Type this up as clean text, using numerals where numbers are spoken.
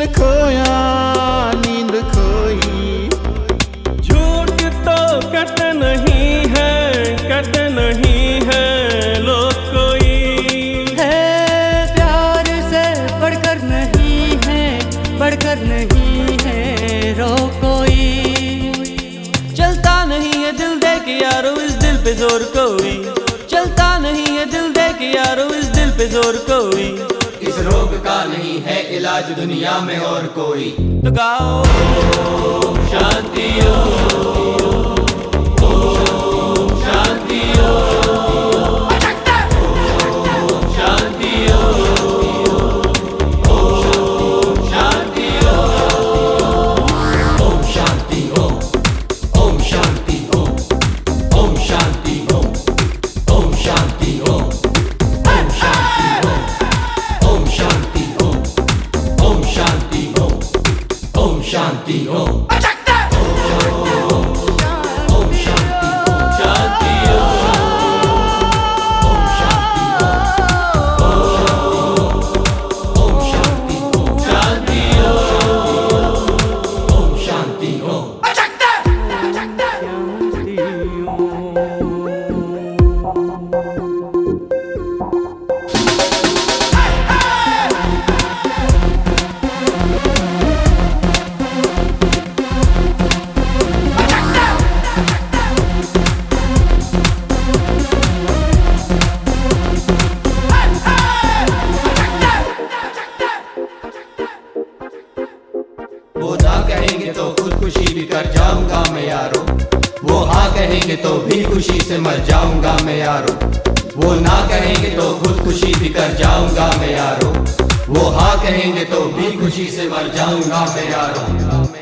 खोया नींद खोई। झूठ तो कहते नहीं है, कहते नहीं है लोग कोई। है प्यार से बढ़कर नहीं है, बढ़कर नहीं है रो कोई। चलता नहीं है दिल दे के यारो इस दिल पे जोर कोई। चलता नहीं है दिल दे के यारो इस दिल पे जोर कोई। इस रोग का नहीं है इलाज दुनिया में और कोई। तो गाओ शांति हो, शांति हो, शांति हो, शांति हो, ओम शांति हो, ओम शांति हो, ओम शांति हो, ओम शांति हो, ओम शांति हो, ओम शांति हो, ओम शांति हो, ओम शांति हो। वो ना कहेंगे तो खुदकुशी भी कर जाऊंगा मैं यारो। वो हाँ कहेंगे तो भी खुशी से मर जाऊंगा मैं यारो। वो ना कहेंगे तो खुदकुशी भी कर जाऊंगा मैं यारो। वो हाँ कहेंगे तो भी खुशी से मर जाऊंगा मैं यारो।